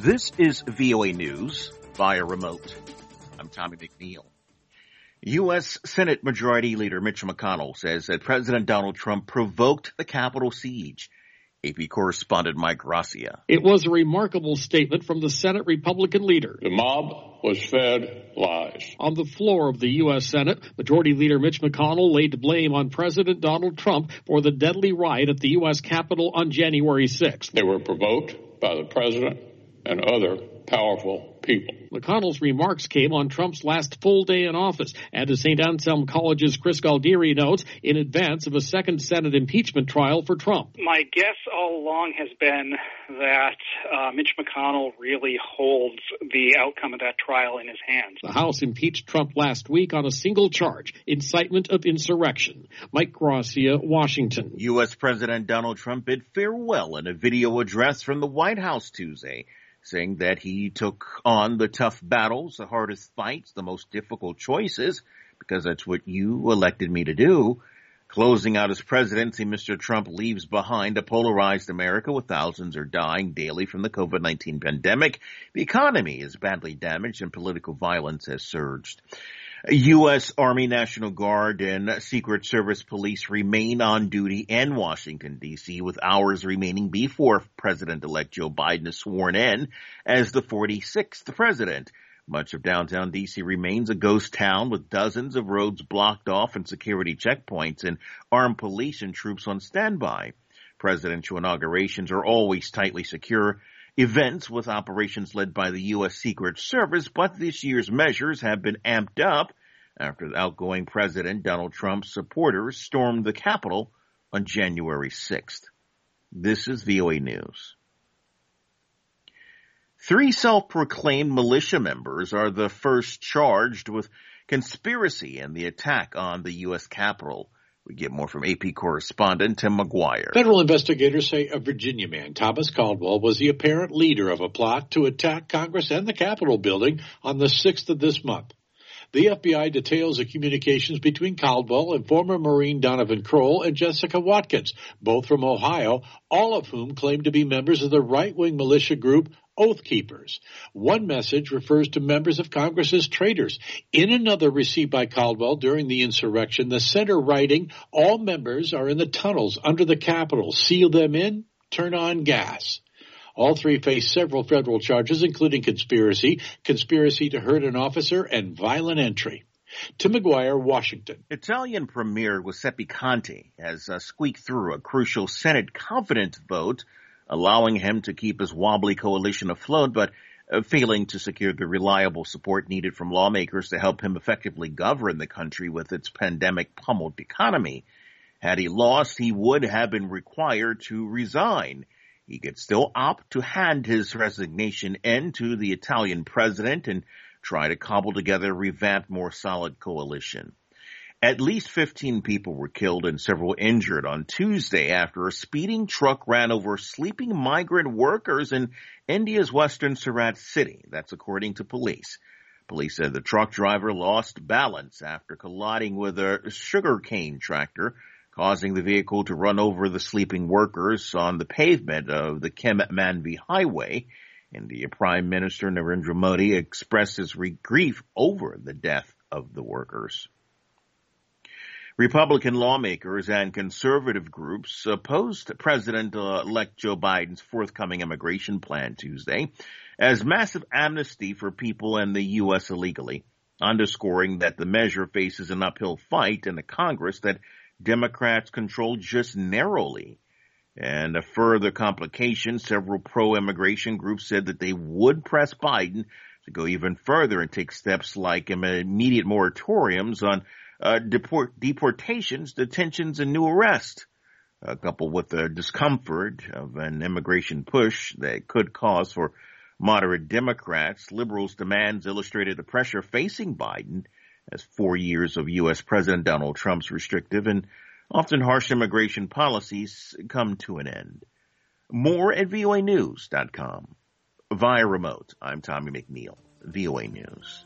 This is VOA News via remote. I'm Tommy McNeil. U.S. Senate Majority Leader Mitch McConnell says that President Donald Trump provoked the Capitol siege. AP correspondent Mike Gracia. It was a remarkable statement from the Senate Republican leader. The mob was fed lies. On the floor of the U.S. Senate, Majority Leader Mitch McConnell laid blame on President Donald Trump for the deadly riot at the U.S. Capitol on January 6th. They were provoked by the president and other powerful people. McConnell's remarks came on Trump's last full day in office, and as St. Anselm College's Chris Galdieri notes, in advance of a second Senate impeachment trial for Trump. My guess all along has been that Mitch McConnell really holds the outcome of that trial in his hands. The House impeached Trump last week on a single charge, incitement of insurrection. Mike Gracia, Washington. U.S. President Donald Trump bid farewell in a video address from the White House Tuesday, saying that he took on the tough battles, the hardest fights, the most difficult choices, because that's what you elected me to do. Closing out his presidency, Mr. Trump leaves behind a polarized America where thousands are dying daily from the COVID-19 pandemic. The economy is badly damaged and political violence has surged. U.S. Army National Guard and Secret Service police remain on duty in Washington, D.C., with hours remaining before President-elect Joe Biden is sworn in as the 46th president. Much of downtown D.C. remains a ghost town with dozens of roads blocked off and security checkpoints and armed police and troops on standby. Presidential inaugurations are always tightly secure events with operations led by the U.S. Secret Service, but this year's measures have been amped up after the outgoing President Donald Trump's supporters stormed the Capitol on January 6th. This is VOA News. 3 self-proclaimed militia members are the first charged with conspiracy in the attack on the U.S. Capitol. We get more from AP correspondent Tim McGuire. Federal investigators say a Virginia man, Thomas Caldwell, was the apparent leader of a plot to attack Congress and the Capitol building on the 6th of this month. The FBI details the communications between Caldwell and former Marine Donovan Kroll and Jessica Watkins, both from Ohio, all of whom claim to be members of the right-wing militia group Oath Keepers. One message refers to members of Congress as traitors. In another received by Caldwell during the insurrection, the center writing, all members are in the tunnels under the Capitol. Seal them in, turn on gas. All 3 face several federal charges, including conspiracy to hurt an officer, and violent entry. Tim McGuire, Washington. Italian Premier Giuseppe Conte has squeaked through a crucial Senate confidence vote, allowing him to keep his wobbly coalition afloat, but failing to secure the reliable support needed from lawmakers to help him effectively govern the country with its pandemic-pummeled economy. Had he lost, he would have been required to resign. He could still opt to hand his resignation in to the Italian president and try to cobble together a revamped, more solid coalition. At least 15 people were killed and several injured on Tuesday after a speeding truck ran over sleeping migrant workers in India's western Surat city. That's according to police. Police said the truck driver lost balance after colliding with a sugarcane tractor, causing the vehicle to run over the sleeping workers on the pavement of the Kim Manvi Highway. India Prime Minister Narendra Modi expressed his grief over the death of the workers. Republican lawmakers and conservative groups opposed President-elect Joe Biden's forthcoming immigration plan Tuesday as massive amnesty for people in the U.S. illegally, underscoring that the measure faces an uphill fight in a Congress that Democrats control just narrowly. And a further complication, several pro-immigration groups said that they would press Biden to go even further and take steps like immediate moratoriums on deportations, detentions, and new arrests, coupled with the discomfort of an immigration push that could cause for moderate Democrats. Liberals' demands illustrated the pressure facing Biden as 4 years of U.S. President Donald Trump's restrictive and often harsh immigration policies come to an end. More at voanews.com. Via remote, I'm Tommy McNeil, VOA News.